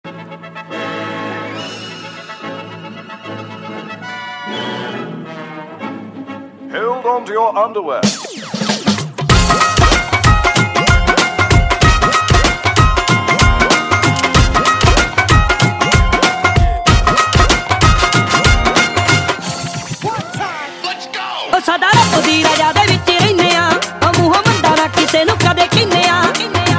Hold on to your underwear. ਸਾਡਾ ਰੱਬ ਦੀ ਰਜ਼ਾ ਦੇ ਵਿੱਚ ਰਹਿੰਦੇ ਆ, ਮੂੰਹੋਂ ਮੰਦਾ ਨਾ ਕਿਸੇ ਨੂੰ ਕਦੇ ਕਹਿੰਦੇ ਆ।